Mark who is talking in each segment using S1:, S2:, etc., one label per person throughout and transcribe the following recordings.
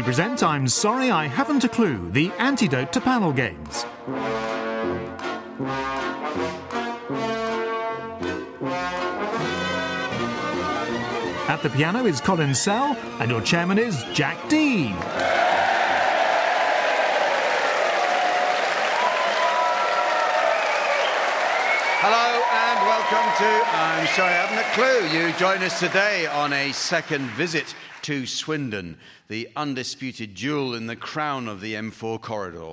S1: present I'm Sorry I Haven't a Clue, the antidote to panel games. At the piano is Colin Sell, and your chairman is Jack Dee.
S2: Hello and welcome to I'm Sorry I Haven't a Clue. You join us today on a second visit to Swindon, the undisputed jewel in the crown of the M4 corridor.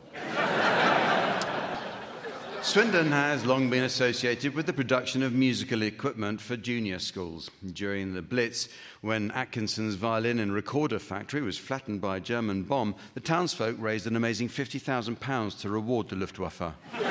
S2: Swindon has long been associated with the production of musical equipment for junior schools. During the Blitz, when Atkinson's violin and recorder factory was flattened by a German bomb, the townsfolk raised an amazing £50,000 to reward the Luftwaffe.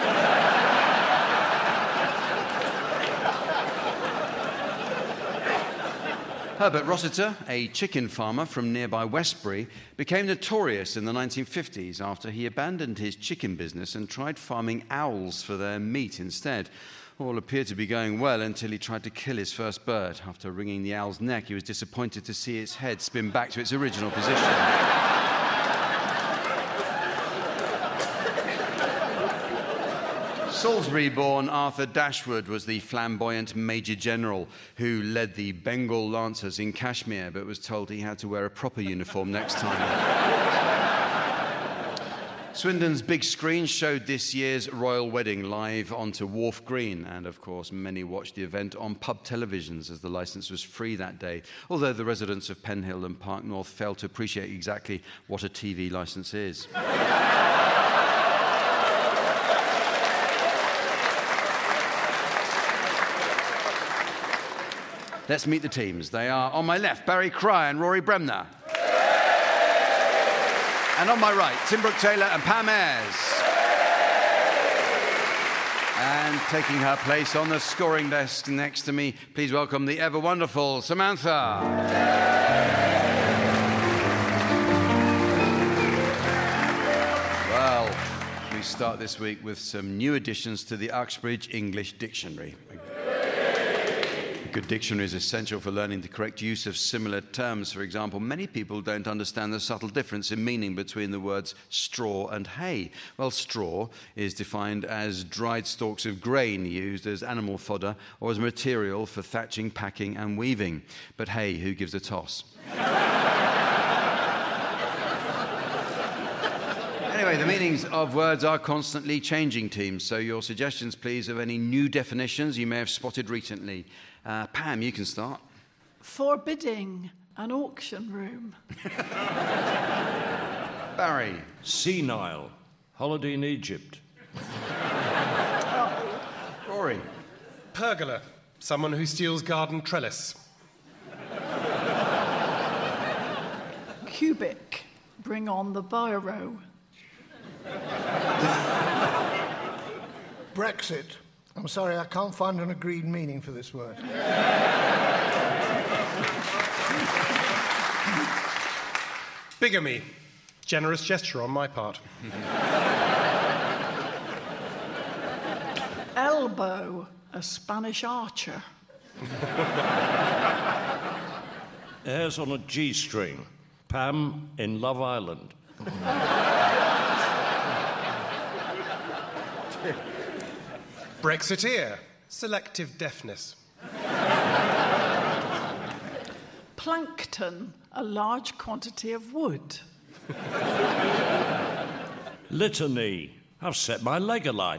S2: Herbert Rossiter, a chicken farmer from nearby Westbury, became notorious in the 1950s after he abandoned his chicken business and tried farming owls for their meat instead. All appeared to be going well until he tried to kill his first bird. After wringing the owl's neck, he was disappointed to see its head spin back to its original position. Salisbury-born Arthur Dashwood was the flamboyant Major General who led the Bengal Lancers in Kashmir, but was told he had to wear a proper uniform next time. Swindon's big screen showed this year's royal wedding live onto Wharf Green, and of course many watched the event on pub televisions as the licence was free that day, although the residents of Penhill and Park North failed to appreciate exactly what a TV licence is. Let's meet the teams. They are on my left, Barry Cry and Rory Bremner. And on my right, Tim Brooke-Taylor and Pam Ayres. And taking her place on the scoring desk next to me, please welcome the ever-wonderful Samantha. Well, we start this week with some new additions to the Uxbridge English Dictionary. A good dictionary is essential for learning the correct use of similar terms. For example, many people don't understand the subtle difference in meaning between the words straw and hay. Well, straw is defined as dried stalks of grain used as animal fodder or as material for thatching, packing and weaving. But hay, who gives a toss? Anyway, the meanings of words are constantly changing, teams, so your suggestions, please, of any new definitions you may have spotted recently. Pam, you can start.
S3: Forbidding an auction room.
S2: Barry.
S4: Senile. Holiday in Egypt.
S2: Rory.
S5: Pergola. Someone who steals garden trellis.
S3: Cubic. Bring on the biro.
S6: Brexit. I'm sorry, I can't find an agreed meaning for this word.
S5: Bigamy. Generous gesture on my part.
S3: Elbow. A Spanish archer.
S4: Airs on a G-string. Pam in Love Island.
S5: Brexiteer. Selective deafness.
S3: Plankton. A large quantity of wood.
S4: Litany. I've set my leg alight.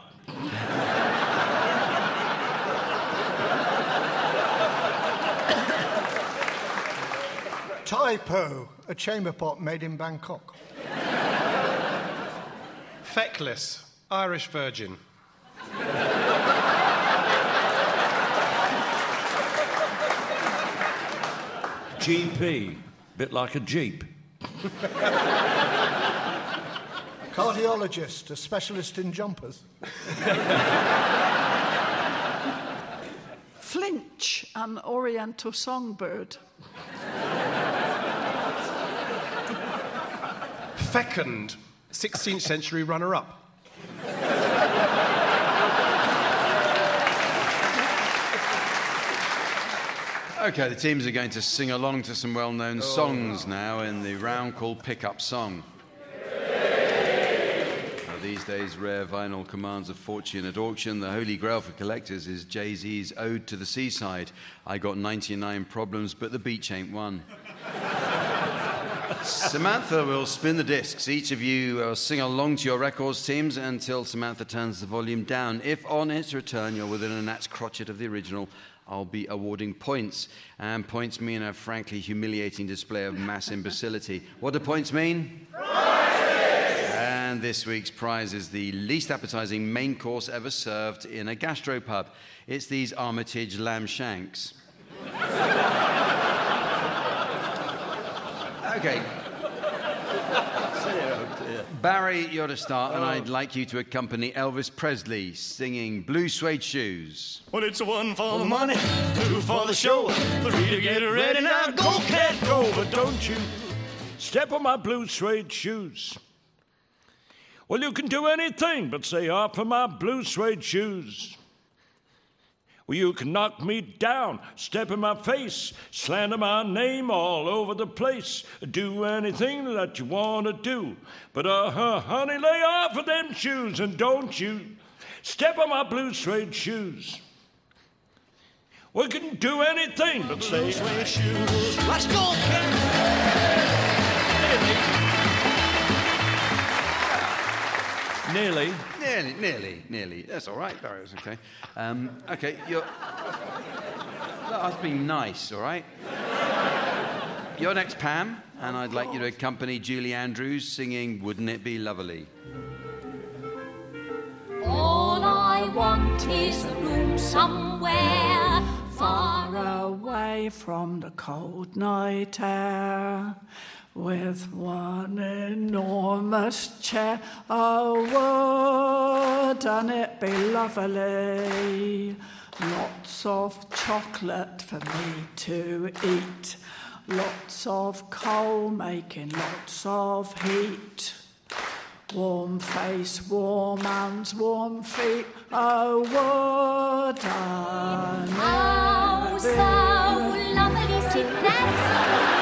S6: Typo. A chamber pot made in Bangkok.
S5: Feckless. Irish virgin.
S4: GP. Bit like a Jeep.
S6: Cardiologist. A specialist in jumpers.
S3: Flinch. An oriental songbird.
S5: Fecund. 16th century runner-up.
S2: Okay, the teams are going to sing along to some well-known songs now in the round called Pick-Up Song. These days, rare vinyl commands a fortune at auction. The holy grail for collectors is Jay-Z's Ode to the Seaside. I got 99 problems, but the beach ain't one. Samantha will spin the discs. Each of you will sing along to your records teams until Samantha turns the volume down. If on its return you're within a gnat's crotchet of the original, I'll be awarding points. And points mean a frankly humiliating display of mass imbecility. What do points mean? And this week's prize is the least appetizing main course ever served in a gastropub. It's these Armitage lamb shanks. Okay. Barry, you're to start, and I'd like you to accompany Elvis Presley singing Blue Suede Shoes.
S4: Well, it's one for the money, two for the show, three to get ready. Now go, cat, go, but don't you step on my blue suede shoes. Well, you can do anything but say off for my blue suede shoes. Well, you can knock me down, step in my face, slander my name all over the place. Do anything that you want to do. But, honey, lay off of them shoes and don't you step on my blue suede shoes. We can do anything but say blue suede shoes. Let's go, kid. Nearly.
S2: Nearly. That's all right, Barry. It's okay. Okay, you're... That's being nice, all right? You're next, Pam, and I'd like you to accompany Julie Andrews singing Wouldn't It Be Lovely?
S7: All I want is a room somewhere far
S3: away from the cold night air, with one enormous chair. Oh, wouldn't it be lovely? Lots of chocolate for me to eat, lots of coal making lots of heat. Warm face, warm hands, warm feet. Oh, wouldn't
S7: oh,
S3: it
S7: so lovely, see that's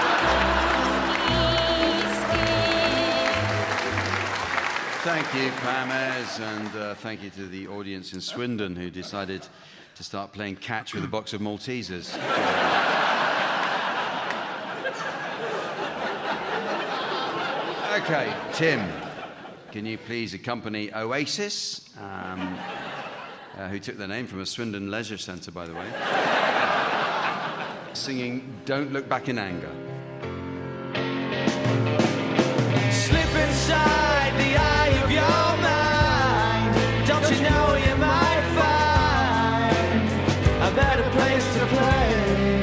S2: Thank you, Pam Ayres, and thank you to the audience in Swindon who decided to start playing catch with a box of Maltesers. Okay, Tim, can you please accompany Oasis, who took their name from a Swindon leisure centre, by the way, singing Don't Look Back in Anger.
S8: Slip inside the eye of your mind. Don't you know you might find a better place to play?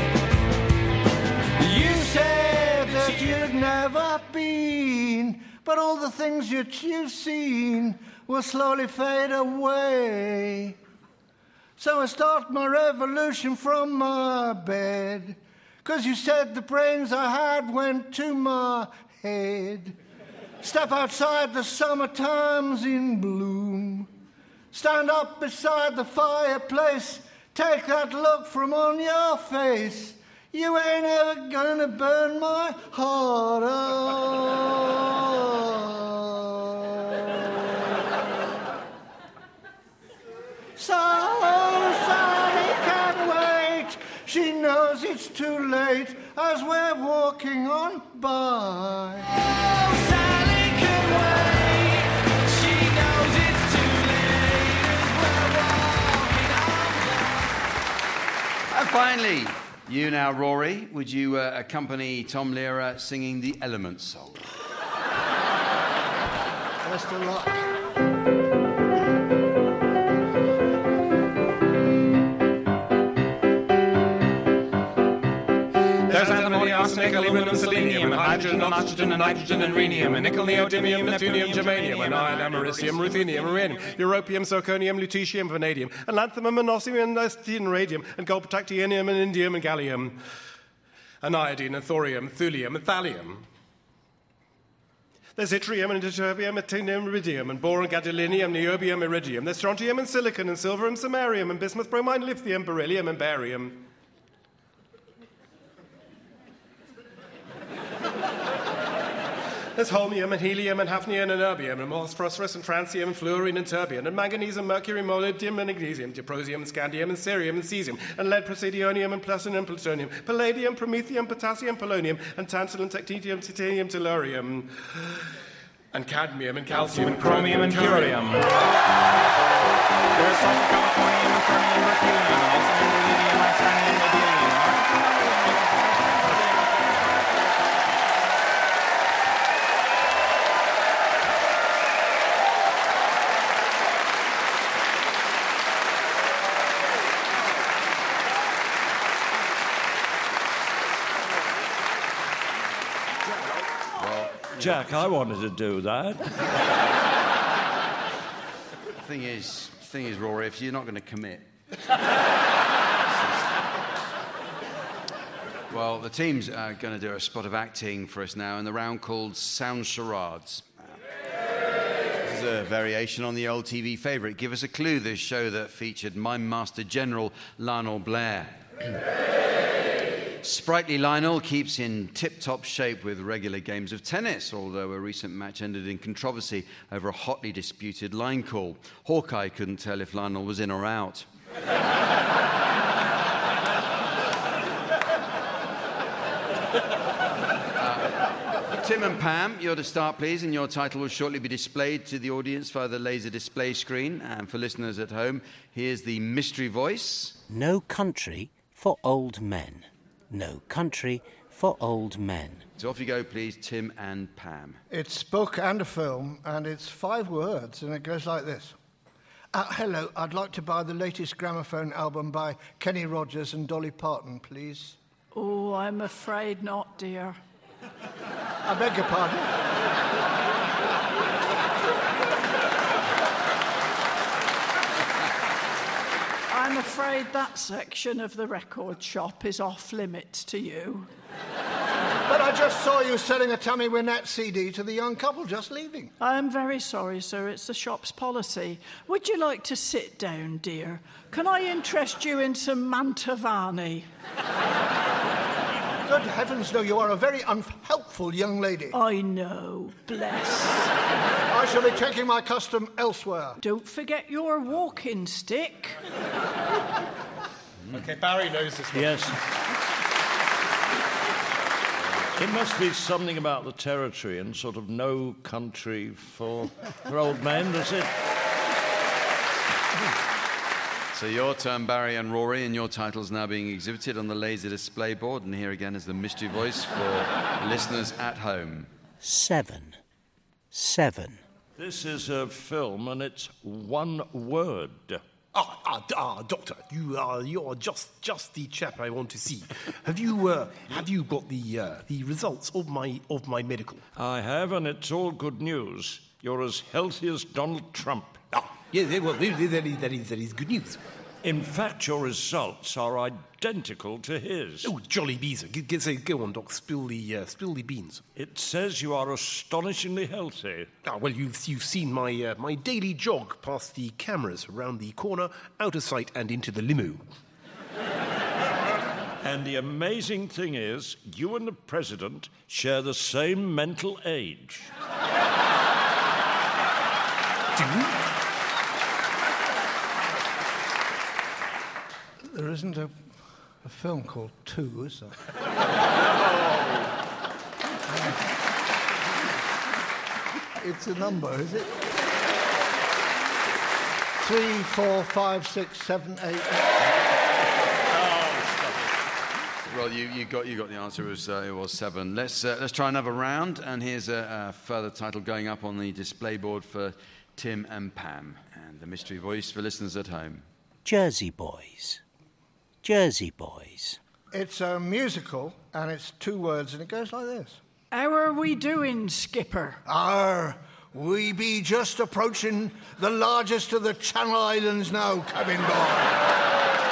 S6: You said that you'd never been, but all the things that you've seen will slowly fade away. So I start my revolution from my bed, 'cause you said the brains I had went to my head. Step outside the summertime's in bloom. Stand up beside the fireplace. Take that look from on your face. You ain't ever gonna burn my heart out. So Sally can't wait. She knows it's too late as we're walking on by.
S8: Oh, Sally can wait. She knows it's too late as we're walking on by.
S2: And finally, you now, Rory, would you accompany Tom Lehrer singing the Elements song?
S6: Best of luck.
S5: There's antimony, arsenic, aluminum, selenium, and hydrogen, and oxygen, and nitrogen, and rhenium, and nickel, neodymium, neptunium, germanium, and iron, americium, ruthenium, uranium, europium, zirconium, lutetium, vanadium, and lanthanum, and ossimium, and radium, and gold, tactinium, and indium, and gallium, and iodine, and thorium, thulium, and thallium. There's yttrium and ytterbium, actinium, iridium, and boron, gadolinium, niobium, iridium. There's strontium and silicon and silver and samarium and bismuth, bromine, lithium, beryllium, and barium. There's holmium and helium and hafnium and erbium and phosphorus and francium and fluorine and terbium and manganese and mercury, molybdenum and magnesium, dysprosium and scandium and cerium and cesium and lead, praseodymium and platinum and plutonium, palladium, promethium, potassium, polonium and tantalum, technetium, titanium, tellurium and cadmium and calcium and chromium and curium. There's sulfur, californium and fermium, berkelium and also rubidium, titanium, niobium.
S4: Jack, I wanted to do that.
S2: Thing is, Rory, if you're not going to commit. Well, the team's going to do a spot of acting for us now in the round called Sound Charades. This is a variation on the old TV favourite. Give us a clue, this show that featured Mime Master General Lionel Blair. Sprightly Lionel keeps in tip-top shape with regular games of tennis, although a recent match ended in controversy over a hotly disputed line call. Hawkeye couldn't tell if Lionel was in or out. Tim and Pam, you're to start, please, and your title will shortly be displayed to the audience via the laser display screen. And for listeners at home, here's the mystery voice.
S9: No country for old men. No country for old men.
S2: So off you go, please, Tim and Pam.
S6: It's a book and a film, and it's 5 words, and it goes like this. Hello, I'd like to buy the latest gramophone album by Kenny Rogers and Dolly Parton, please.
S3: Oh, I'm afraid not, dear.
S6: I beg your pardon?
S3: I'm afraid that section of the record shop is off limits to you.
S6: But I just saw you selling a Tammy Wynette CD to the young couple just leaving.
S3: I'm very sorry, sir. It's the shop's policy. Would you like to sit down, dear? Can I interest you in some Mantovani?
S6: Good heavens, no, you are a very unhelpful young lady.
S3: I know, bless.
S6: I shall be taking my custom elsewhere.
S3: Don't forget your walking stick.
S5: Okay, Barry knows this one.
S4: Yes. It must be something about the territory and sort of no country for old men, does it?
S2: So your turn, Barry and Rory, and your title's now being exhibited on the laser display board. And here again is the mystery voice for listeners at home.
S9: 7.
S4: This is a film, and it's one word.
S5: Doctor, you're just the chap I want to see. Have you got the results of my medical?
S4: I have, and it's all good news. You're as healthy as Donald Trump.
S5: Yeah, well, that is good news.
S4: In fact, your results are identical to his.
S5: Oh, jolly beezer. Go on, Doc. Spill the beans.
S4: It says you are astonishingly healthy.
S5: Well, you've seen my daily jog past the cameras around the corner, out of sight and into the limo.
S4: And the amazing thing is, you and the president share the same mental age.
S5: Do you?
S6: There isn't a film called 2, is there? It's a number, is it? 3, 4, 5, 6, 7, 8.
S2: Well, you got the answer. It was 7. Let's try another round. And here's a further title going up on the display board for Tim and Pam, and the mystery voice for listeners at home.
S9: Jersey Boys. Jersey Boys.
S6: It's a musical, and it's 2 words, and it goes like this.
S3: How are we doing, Skipper?
S6: We be just approaching the largest of the Channel Islands now, cabin boy.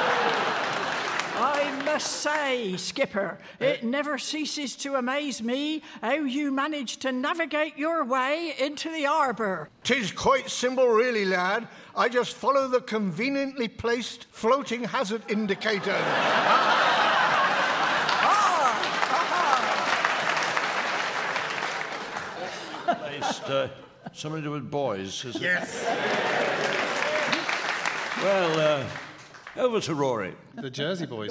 S3: I must say, Skipper, it never ceases to amaze me how you manage to navigate your way into the harbour.
S6: 'Tis quite simple, really, lad. I just follow the conveniently placed floating hazard indicator.
S4: It's something to do with boys, is it?
S5: Yes.
S4: Well, over to Rory.
S5: The Jersey Boys.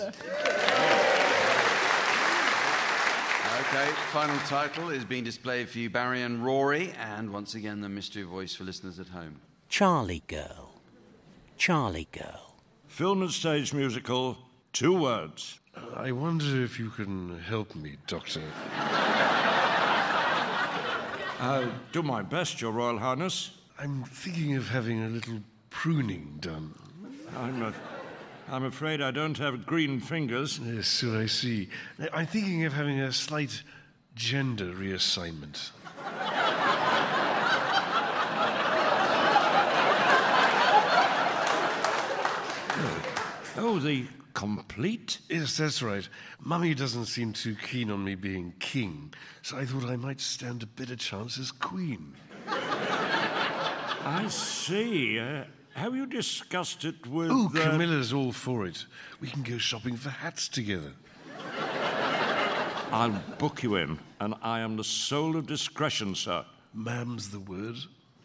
S2: Okay, final title is being displayed for you, Barry and Rory, and once again the mystery voice for listeners at home.
S9: Charlie Girl. Charlie Girl.
S4: Film and stage musical, 2 words.
S5: I wonder if you can help me, Doctor.
S4: I'll do my best, Your Royal Highness.
S5: I'm thinking of having a little pruning done.
S4: I'm afraid I don't have green fingers.
S5: Yes, so I see. I'm thinking of having a slight gender reassignment.
S4: Oh, the complete?
S5: Yes, that's right. Mummy doesn't seem too keen on me being king, so I thought I might stand a better chance as queen.
S4: I see. Have you discussed it with...
S5: Oh, Camilla's all for it. We can go shopping for hats together.
S4: I'll book you in, and I am the soul of discretion, sir.
S5: Ma'am's the word.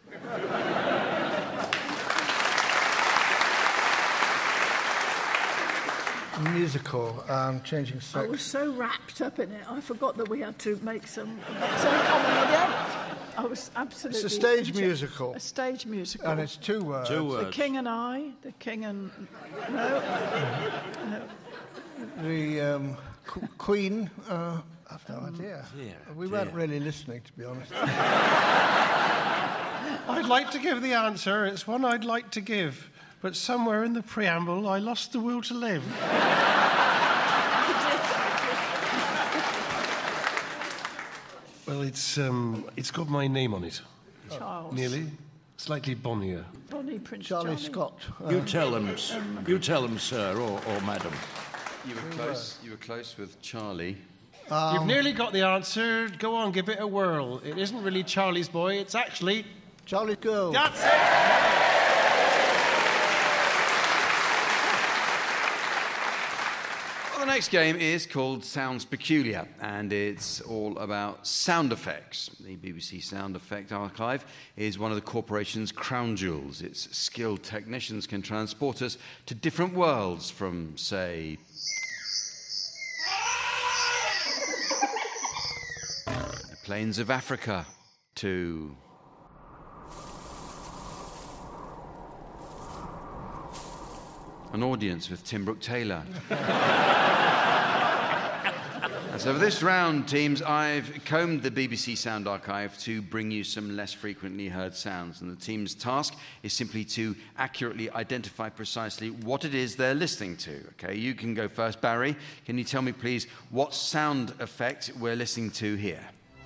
S6: Musical, changing sex.
S3: I was so wrapped up in it, I forgot that we had to make some comment again. I was absolutely...
S6: It's a stage musical.
S3: A stage musical.
S6: And it's 2 words.
S4: 2 words.
S3: The King and I, the King and... No.
S6: The Queen, I've no idea. We weren't really listening, to be honest.
S5: I'd like to give the answer. It's one I'd like to give. But somewhere in the preamble, I lost the will to live. Well, it's got my name on it.
S3: Charles.
S5: Nearly. Slightly bonnier.
S3: Bonnie Prince
S6: Charlie Scott.
S4: You tell them, sir, or madam.
S2: You were close. You were close with Charlie.
S5: You've nearly got the answer. Go on, give it a whirl. It isn't really Charlie's Boy. It's actually...
S6: Charlie Girl.
S5: That's it!
S2: The next game is called Sounds Peculiar, and it's all about sound effects. The BBC Sound Effect Archive is one of the corporation's crown jewels. Its skilled technicians can transport us to different worlds from, say, the plains of Africa to... an audience with Tim Brooke Taylor. So for this round, teams, I've combed the BBC Sound Archive to bring you some less frequently heard sounds. And the team's task is simply to accurately identify precisely what it is they're listening to. Okay, you can go first. Barry, can you tell me, please, what sound effect we're listening to here?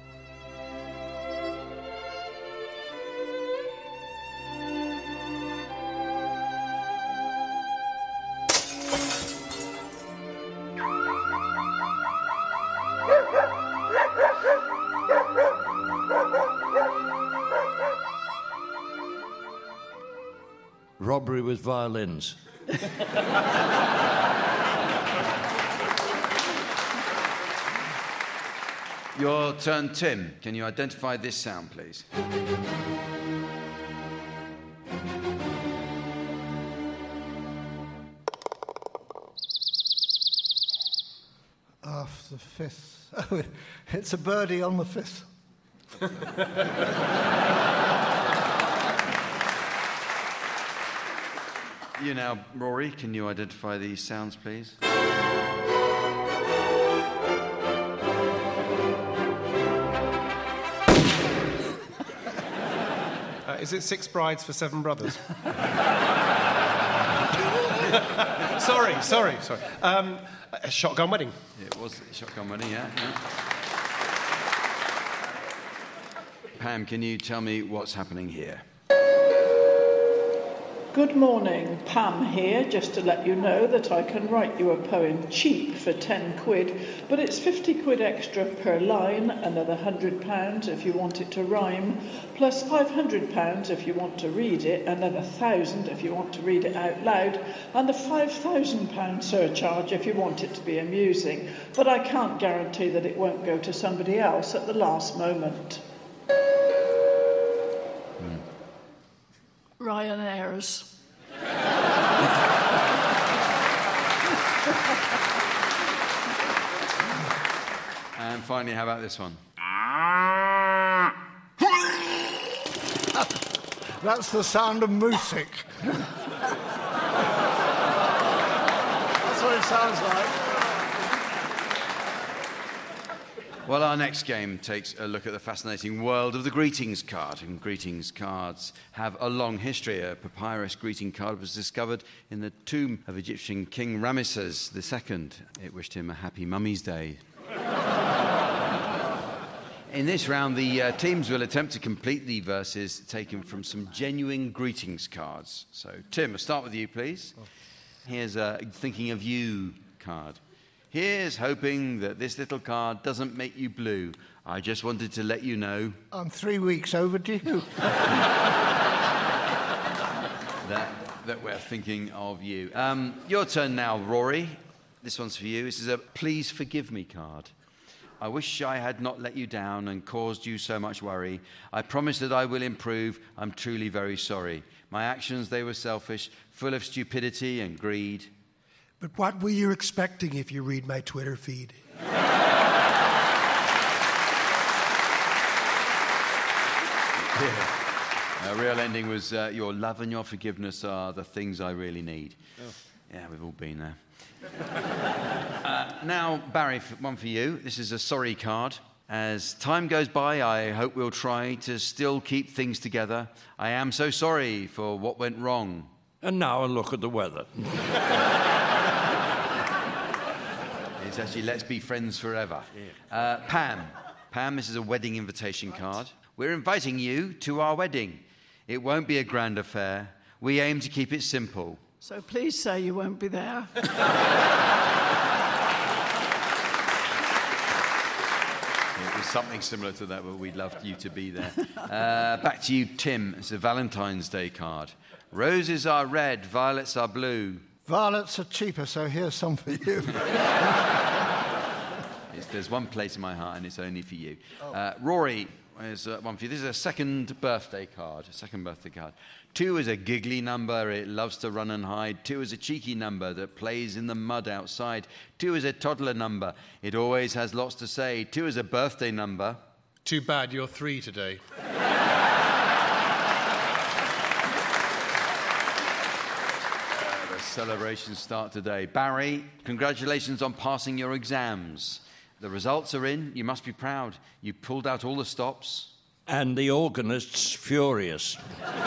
S4: Robbery with violins.
S2: Your turn, Tim. Can you identify this sound, please?
S6: Off the fifth. Oh, it's a birdie on the fifth.
S2: You now, Rory, can you identify these sounds, please?
S5: Is it 6 brides for 7 brothers? Sorry. A shotgun wedding.
S2: It was a shotgun wedding, yeah. Pam, can you tell me what's happening here?
S3: Good morning, Pam here, just to let you know that I can write you a poem cheap for 10 quid, but it's 50 quid extra per line, another £100 if you want it to rhyme, plus £500 if you want to read it, another £1,000 if you want to read it out loud, and a £5,000 surcharge if you want it to be amusing. But I can't guarantee that it won't go to somebody else at the last moment. Ryanair's.
S2: And finally, how about this one?
S6: That's the sound of music. That's what it sounds like.
S2: Well, our next game takes a look at the fascinating world of the greetings card. And greetings cards have a long history. A papyrus greeting card was discovered in the tomb of Egyptian King Ramesses II. It wished him a happy Mummy's Day. In this round, the teams will attempt to complete the verses taken from some genuine greetings cards. So, Tim, I'll start with you, please. Here's a Thinking of You card. Here's hoping that this little card doesn't make you blue. I just wanted to let you know...
S6: I'm 3 weeks overdue.
S2: that we're thinking of you. Your turn now, Rory. This one's for you. This is a Please Forgive Me card. I wish I had not let you down and caused you so much worry. I promise that I will improve. I'm truly very sorry. My actions, they were selfish, full of stupidity and greed.
S10: But what were you expecting if you read my Twitter feed?
S2: The real ending was your love and your forgiveness are the things I really need. Oh. Yeah, we've all been there. Now, Barry, one for you. This is a sorry card. As time goes by, I hope we'll try to still keep things together. I am so sorry for what went wrong.
S4: And now a look at the weather.
S2: It's actually Let's Be Friends Forever. Yeah. Pam, this is a wedding invitation card. We're inviting you to our wedding. It won't be a grand affair. We aim to keep it simple.
S3: So please say you won't be there.
S2: It was something similar to that, but we'd love you to be there. Back to you, Tim. It's a Valentine's Day card. Roses are red, violets are blue.
S6: Violets are cheaper, so here's some for you.
S2: There's one place in my heart, and it's only for you. Rory, there's one for you. This is a second birthday card. 2 is a giggly number. It loves to run and hide. 2 is a cheeky number that plays in the mud outside. 2 is a toddler number. It always has lots to say. 2 is a birthday number.
S5: Too bad you're 3 today.
S2: The celebrations start today. Barry, congratulations on passing your exams. The results are in. You must be proud. You pulled out all the stops.
S4: And the organist's furious.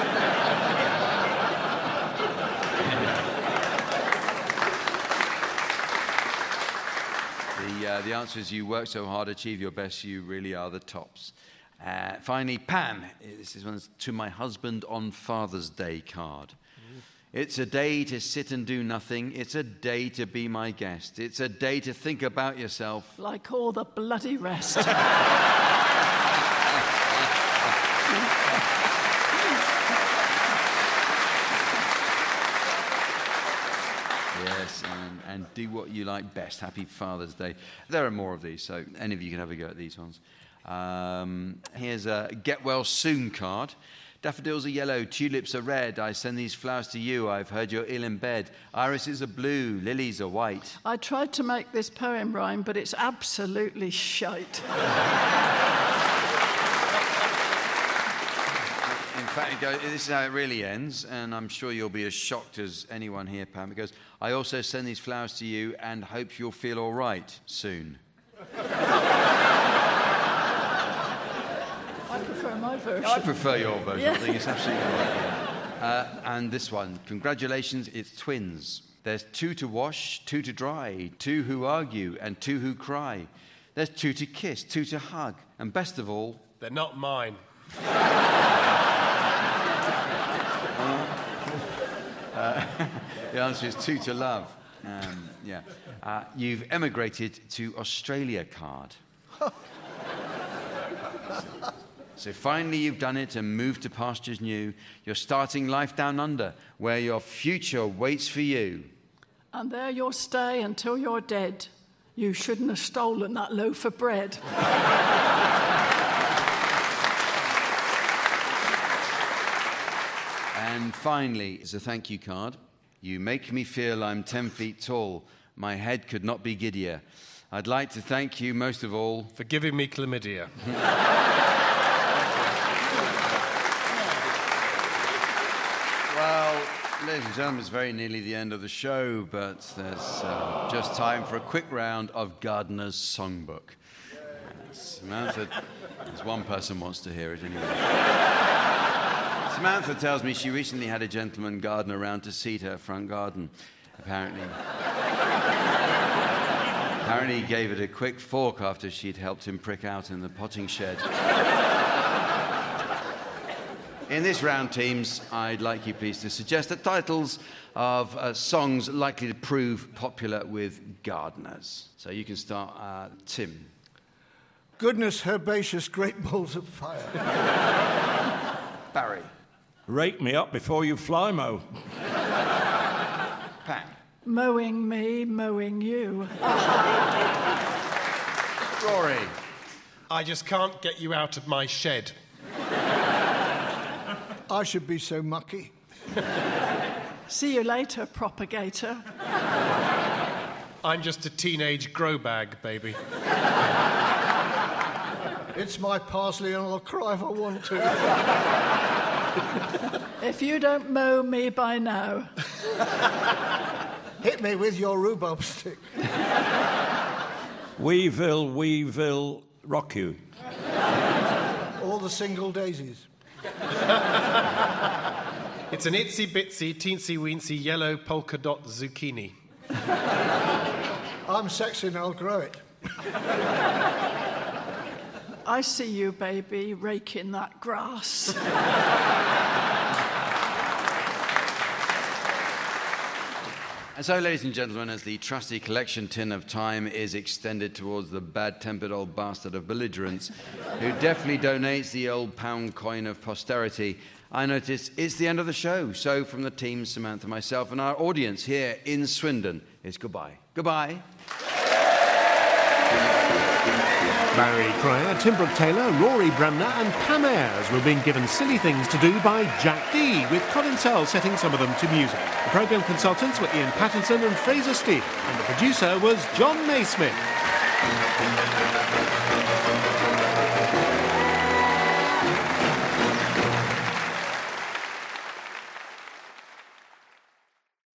S2: The answer is you work so hard, achieve your best, you really are the tops. Finally, Pam. This is one to my husband on Father's Day card. It's a day to sit and do nothing. It's a day to be my guest. It's a day to think about yourself.
S3: Like all the bloody rest.
S2: Yes, and do what you like best. Happy Father's Day. There are more of these, so any of you can have a go at these ones. Here's a Get Well Soon card. Daffodils are yellow, tulips are red. I send these flowers to you. I've heard you're ill in bed. Irises are blue, lilies are white.
S3: I tried to make this poem rhyme, but it's absolutely shite.
S2: In fact, it goes, this is how it really ends, and I'm sure you'll be as shocked as anyone here, Pam. It goes, I also send these flowers to you and hope you'll feel all right soon.
S3: I prefer my version.
S2: I prefer your version.
S3: Yeah.
S2: I think it's absolutely right. And this one, congratulations, it's twins. There's 2 to wash, 2 to dry, 2 who argue, and 2 who cry. There's 2 to kiss, 2 to hug, and best of all...
S5: They're not mine.
S2: The answer is 2 to love. You've emigrated to Australia card. So finally you've done it and moved to pastures new. You're starting life down under, where your future waits for you.
S3: And there you'll stay until you're dead. You shouldn't have stolen that loaf of bread.
S2: And finally, is a thank you card. You make me feel I'm 10 feet tall. My head could not be giddier. I'd like to thank you most of all
S5: for giving me chlamydia.
S2: Well, ladies and gentlemen, it's very nearly the end of the show, but there's just time for a quick round of Gardener's Songbook. Samantha, there's one person wants to hear it anyway. Samantha tells me she recently had a gentleman gardener around to seed her front garden. Apparently he gave it a quick fork after she'd helped him prick out in the potting shed. In this round, teams, I'd like you please to suggest the titles of songs likely to prove popular with gardeners. So you can start, Tim.
S6: Goodness, herbaceous great balls of fire.
S2: Barry.
S4: Rake me up before you fly mow.
S2: Pat.
S3: Mowing me, mowing you.
S2: Rory.
S5: I just can't get you out of my shed.
S6: I should be so mucky.
S3: See you later, propagator.
S5: I'm just a teenage grow bag, baby.
S6: It's my parsley and I'll cry if I want to.
S3: If you don't mow me by now.
S6: Hit me with your rhubarb stick.
S4: Weevil, rock you.
S6: All the single daisies.
S5: It's an itsy bitsy, teensy weensy yellow polka dot zucchini.
S6: I'm sexy and I'll grow it.
S3: I see you, baby, raking that grass.
S2: And so, ladies and gentlemen, as the trusty collection tin of time is extended towards the bad-tempered old bastard of belligerence, who definitely donates the old pound coin of posterity, I notice it's the end of the show. So, from the team, Samantha, myself, and our audience here in Swindon, it's goodbye. Goodbye.
S1: Barry Cryer, Tim Brooke-Taylor, Rory Bremner and Pam Ayres were being given silly things to do by Jack Dee, with Colin Sell setting some of them to music. The programme consultants were Ian Pattinson and Fraser Steele, and the producer was John Naismith.